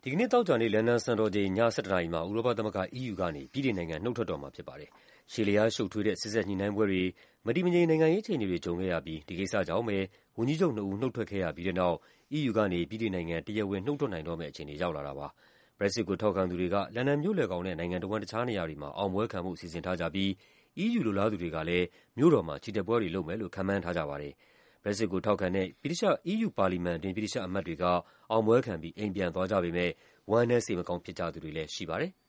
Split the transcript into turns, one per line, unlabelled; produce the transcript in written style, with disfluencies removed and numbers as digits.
ဒီကနေ့သောကြာနေ့လန်ဒန်စံတော်ချိန်ည 11:00 နာရီမှာဥရောပသမဂ္ဂ EU ကနေဗြိတိန်နိုင်ငံနုတ်ထွက်တော့မှာဖြစ်ပါတယ်။ရှည်လျားရှုပ်ထွေးတဲ့စေ့စပ်ညှိနှိုင်းပွဲတွေ၊ မတည်မငြိမ်နိုင်ငံရေးအခြေအနေတွေကြုံခဲ့ရပြီး ဒီကိစ္စကြောင့်ပဲ ဝန်ကြီးချုပ်နှစ်ဦးနုတ်ထွက်ခဲ့ရပြီးတဲ့နောက် EU ကနေ ဗြိတိန်နိုင်ငံ တရားဝင်နုတ်ထွက်နိုင်တော့မယ့်အခြေအနေရောက်လာတာပါ။ Brexit ကိုထောက်ခံသူတွေက လန်ဒန်မြို့လယ်ခေါင်နဲ့ နိုင်ငံတဝန်း တခြားနေရာတွေမှာ အောင်ပွဲခံဖို့စီစဉ်ထားကြပြီး EU လိုလားသူတွေကလည်း မြို့တော်မှာ ချီတက်ပွဲတွေလုပ်မယ်လို့ ခန့်မှန်းထားကြပါတယ်။ Brexit ကိုထောက်ခံတဲ့ EU ပါလီမန်အတွင်း ဗြိတိသျှအမတ်တွေက အောင်ပွဲခံပြီး အိမ်ပြန်သွားကြပေမယ့် ဝမ်းနည်းစိတ်မကောင်းဖြစ်ကြသူတွေလည်းရှိပါတယ်။